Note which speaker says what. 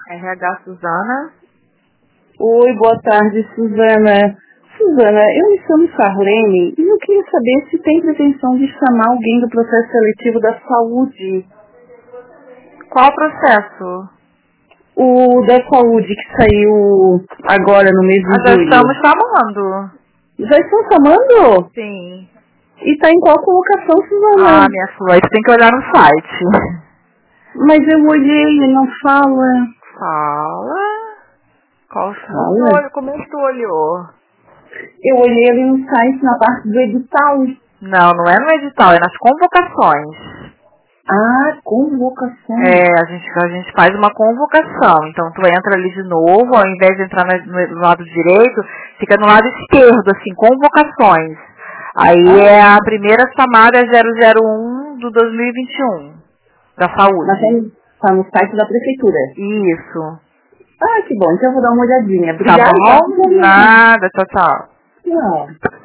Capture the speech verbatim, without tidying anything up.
Speaker 1: R H Suzana.
Speaker 2: Oi, boa tarde, Suzana. Suzana, eu me chamo Charlene e eu queria saber se tem pretensão de chamar alguém do processo seletivo da saúde.
Speaker 1: Qual processo?
Speaker 2: O da saúde que saiu agora no mês de
Speaker 1: Nós já
Speaker 2: julho.
Speaker 1: estamos chamando.
Speaker 2: Já estão chamando?
Speaker 1: Sim.
Speaker 2: E tá em qual colocação, Suzana?
Speaker 1: Ah, minha flor, você tem que olhar no site.
Speaker 2: Mas eu olhei e não fala.
Speaker 1: Fala. Qual
Speaker 2: Fala?
Speaker 1: olho? Como é que tu olhou?
Speaker 2: Eu olhei ali no site, na parte do edital.
Speaker 1: Não, não é no edital, é nas convocações.
Speaker 2: Ah, convocação.
Speaker 1: É, a gente, a gente faz uma convocação. Então tu entra ali de novo, ao invés de entrar no, no lado direito, fica no lado esquerdo, assim, convocações. Aí ah. é a primeira chamada zero zero um do dois mil e vinte e um, da saúde.
Speaker 2: Está no site da prefeitura.
Speaker 1: Isso.
Speaker 2: Ah, que bom. Então eu vou dar uma olhadinha. Obrigada.
Speaker 1: Tá bom? Nada, tchau, tchau.
Speaker 2: Tchau.